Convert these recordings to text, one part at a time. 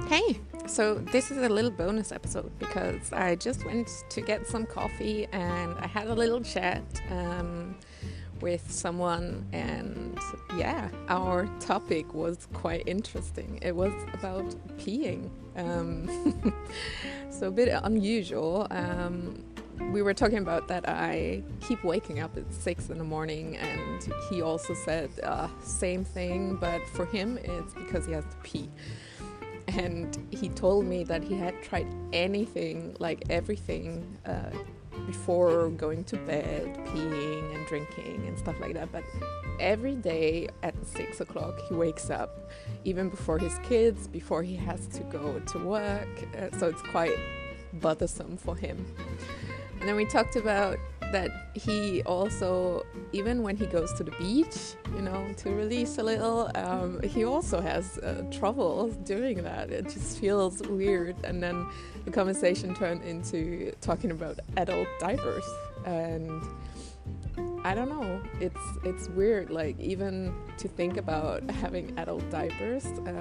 Hey, so this is a little bonus episode because I just went to get some coffee and I had a little chat with someone, and yeah, our topic was quite interesting. It was about peeing. So a bit unusual. We were talking about that I keep waking up at 6 in the morning, and he also said same thing, but for him it's because he has to pee. And he told me that he had tried anything, like everything, before going to bed, peeing and drinking and stuff like that. But every day at 6 o'clock he wakes up, even before his kids, before he has to go to work. So it's quite bothersome for him. And then we talked about that he also, even when he goes to the beach, to release a little, he also has trouble doing that. It just feels weird. And then the conversation turned into talking about adult diapers. And I don't know, it's weird, like even to think about having adult diapers.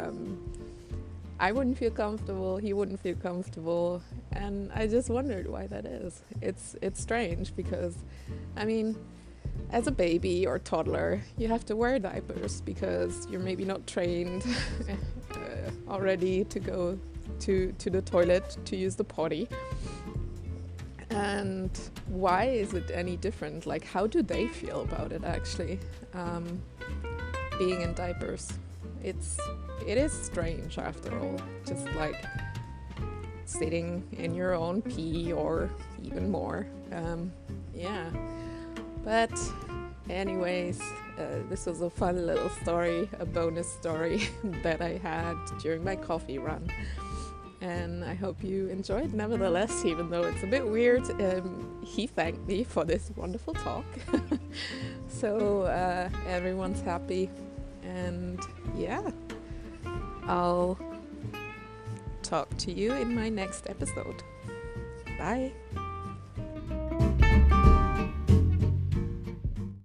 I wouldn't feel comfortable, he wouldn't feel comfortable, and I just wondered why that is. It's strange because, as a baby or toddler, you have to wear diapers because you're maybe not trained already to go to the toilet to use the potty. And why is it any different? Like, how do they feel about it actually, being in diapers? It is strange after all, just like sitting in your own pee or even more. But anyways, this was a fun little story, a bonus story that I had during my coffee run, and I hope you enjoyed nevertheless, even though it's a bit weird. He thanked me for this wonderful talk. So everyone's happy, and yeah, I'll talk to you in my next episode. Bye.